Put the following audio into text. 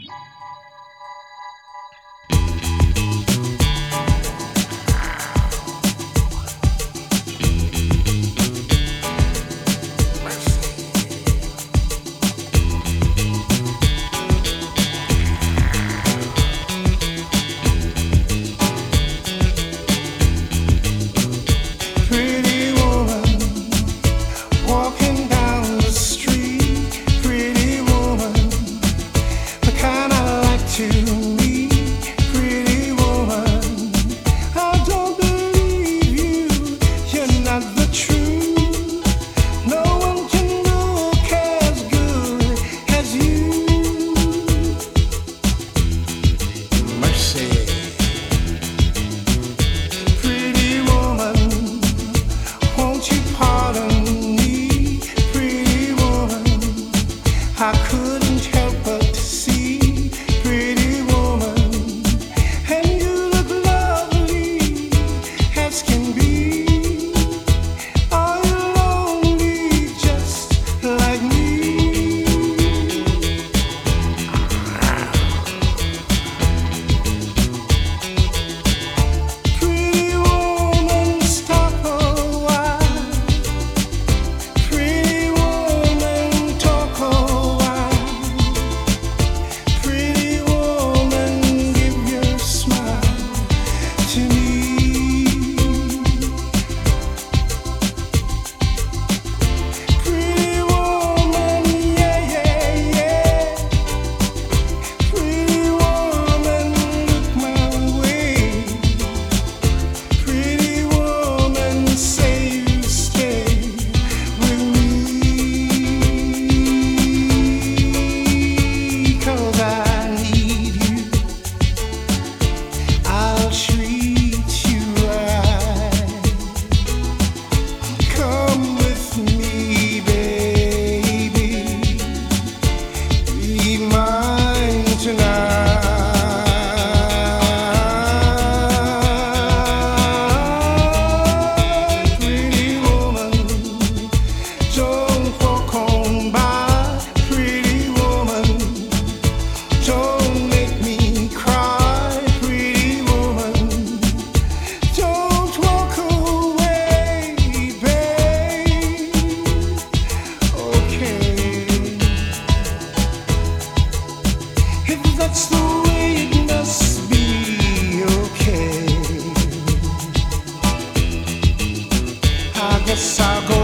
I couldn't help but to see, pretty woman, and you look lovely as can be. Are you lonely just like me? Pretty woman, stop a while. Pretty woman, talk a while. That's the way it must be, okay. I guess I'll go